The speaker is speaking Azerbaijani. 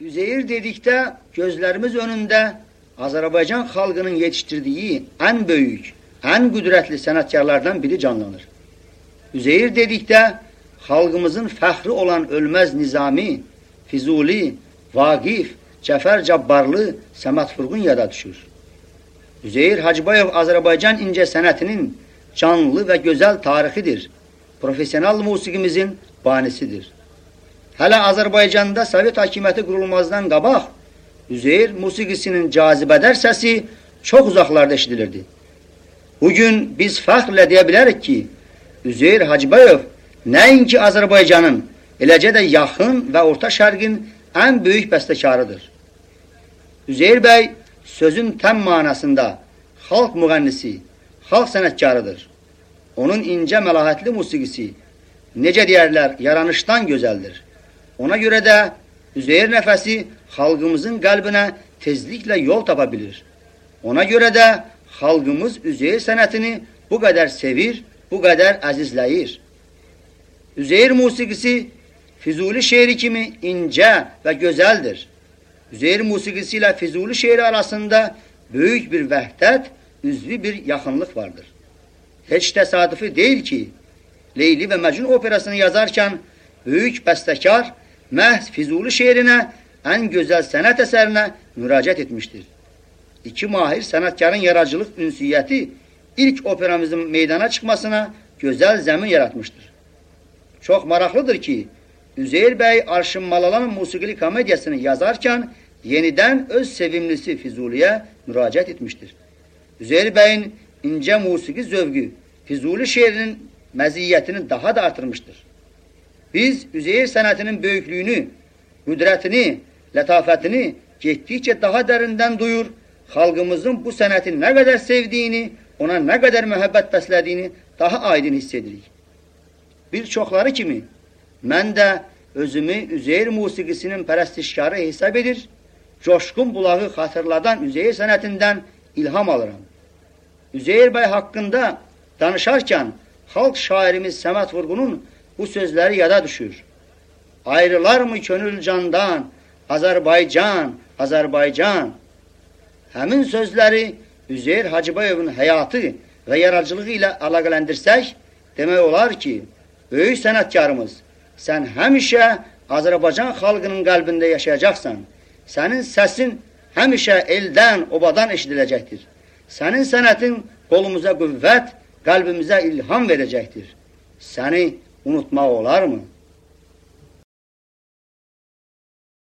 Üzeyir dedikdə gözlərimiz önündə Azərbaycan xalqının yetişdirdiyi ən böyük, ən qüdrətli sənətkarlardan biri canlanır. Üzeyir dedikdə xalqımızın fəxri olan ölməz Nizami, Füzuli, Vaqif, Cəfər Cabbarlı, Səməd Vurğun yada düşür. Üzeyir Hacıbayev Azərbaycan incə sənətinin canlı və gözəl tarixidir. Profesional musiqimizin banisidir. Hələ Azərbaycanda Sovet hakimiyyəti qurulmazdan qabaq, Üzeyir musiqisinin cazibədar səsi çox uzaqlarda eşidilirdi. Bugün biz fəxrlə deyə bilərik ki, Üzeyir Hacıbayev nəinki Azərbaycanın, eləcə də yaxın və orta şərqin ən böyük bəstəkarıdır. Üzeyir bəy sözün təm manasında xalq müğənnisi, xalq sənətkarıdır. Onun incə məlahətli musiqisi, necə deyərlər, yaranışdan gözəldir. Ona görə də Üzeyir nəfəsi xalqımızın qəlbinə tezliklə yol tapa bilir. Ona görə də xalqımız Üzeyir sənətini bu qədər sevir, bu qədər əzizləyir. Üzeyir musiqisi Füzuli şeiri kimi incə və gözəldir. Üzeyir musiqisi ilə Füzuli şeiri arasında böyük bir vəhdət, üzvü bir yaxınlıq vardır. Heç təsadüfi deyil ki, Leyli və Məcnun operasını yazarkən böyük bəstəkar məhz Füzuli şeirinə, ən gözəl sənət əsərinə müraciət etmişdir. İki mahir sənətkarın yaradıcılıq ünsiyyəti ilk operamızın meydana çıxmasına gözəl zəmin yaratmışdır. Çox maraqlıdır ki, Üzeyir bəy Arşın Malalan musiqili komediyasını yazarkən yenidən öz sevimlisi Füzuliyə müraciət etmişdir. Üzeyir bəyin incə musiqi zövqü Füzuli şeirinin məziyyətini daha da artırmışdır. Biz Üzeyir sənətinin böyüklüyünü, qüdrətini, lətafətini getdikcə daha dərindən duyur, xalqımızın bu sənəti nə qədər sevdiyini, ona nə qədər məhəbbət bəslədiyini daha aydın hiss edirik. Bir çoxları kimi, mən də özümü Üzeyir musiqisinin pərəstişkarı hesab edir, coşqun bulağı xatırladan Üzeyir sənətindən ilham alıram. Üzeyir bəy haqqında danışarkən xalq şairimiz Səməd Vurğunun bu sözləri yada düşür. Ayrılar mı könül candan, Azərbaycan, Azərbaycan. Həmin sözləri Üzeyir Hacıbayevin həyatı və yaradıcılığı ilə əlaqələndirsək, demək olar ki, böyük sənətkarımız, sən həmişə Azərbaycan xalqının qəlbində yaşayacaqsan. Sənin səsin həmişə eldən, obadan eşidiləcəkdir. Sənin sənətin qolumuza qüvvət, qəlbimizə ilham verəcəkdir. Səni unutmaq olarmı?